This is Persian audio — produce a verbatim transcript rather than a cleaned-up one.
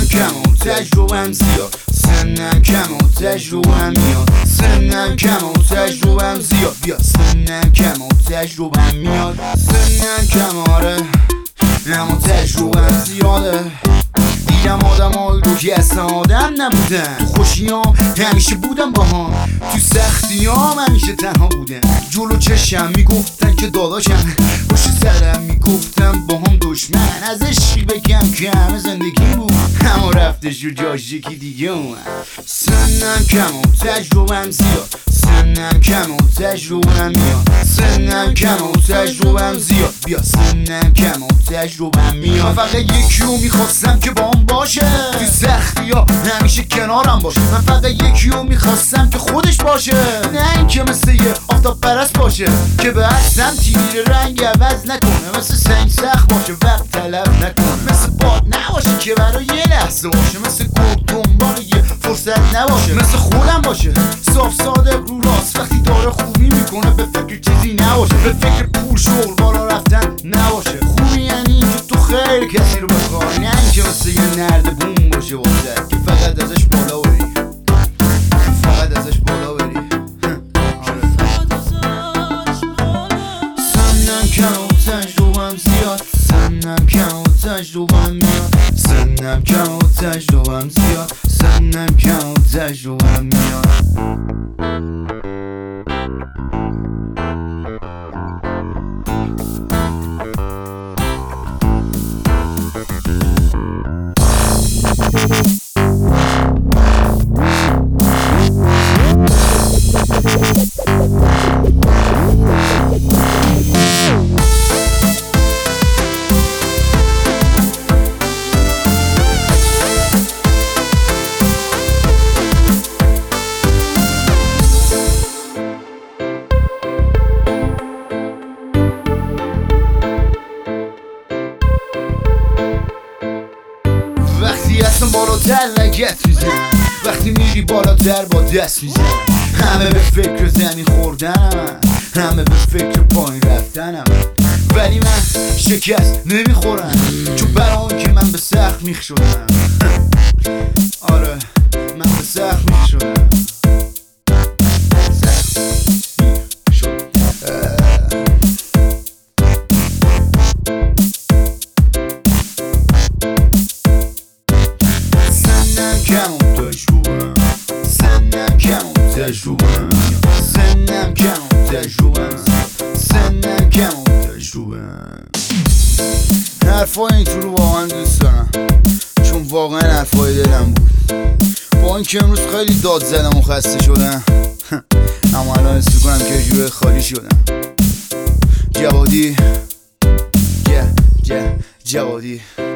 کم و تجربم زیاد، سنم کم و تجربم میاد، سنم کم و تجربم زیاد، بیا سنم کم و تجربم میاد، سنم کم آره اما تجربم زیاده. دیدم آدم ها رو که اصلا آدم نبودن، تو خوشیام همیشه بودم با هم، تو سختیام همیشه تنها بودن. جلو چشم میگفتن که داداشم، پشت سرم میگفتن با هم دشمن. از عشقی بگم که همه زندگی بود، اما رفتش رو جاش یکی دیگه اومد. سنم کم و تجربم زیاد، سنم کم و تجربم میاد، سنم کم و تجربم زیاد، بیا سنم کم و تجربم میاد. من فقط یکی رو میخواستم که با هم باشه، تو سختی ها همیشه کنارم باشه. من فقط یکی رو میخواستم که خودش باشه، نه این که مثل یه آفتاب پرست باشه که به هر سمتی میره رنگ عوض نکنه، مثل سنگ سخت باشه وقت طلب نکنه، مثل باد نباشه که برای یه لحظه باشه، مثل گرگ دنبال یه فرصت نباشه، مثل خودم باشه صاف ساده رو راست، وقتی داره خوبی میکنه به فکر چیزی نباشه، به فکر پول شغل بالا رفتن نباشه. خوبی یعنی این که تو خیلی کسی رو بخوای، نه این که مثل یه نرد بوم باشه واسه که فقط ازش بالا بری، فقط ازش بالا بری. سنم کم و تجربم زیاد، سنم کم و تجربم میاد، سنم کم و تجربم زیاد، سنم کم و تجربم میاد. وقتی اصلا بالاتر لگت میزن، وقتی میری بالاتر با دست میزن، همه به فکر زمین خوردنم، همه به فکر پایین رفتنم، ولی من شکست نمیخورم چون برای که من به سخت میخ شدم. آره من به سخت میخ شدم، کم و تجربم، سنم کم و تجربم، سنم کم و تجربم، سنم کم و تجربم. حرفای اینطور رو واقعا دوست دارم چون واقعا حرفای دلم بود، با اینکه امروز خیلی داد زدم و خسته شدم اما الان حس میکنم که جوره خالی شدم. جوادی جه جه جوادی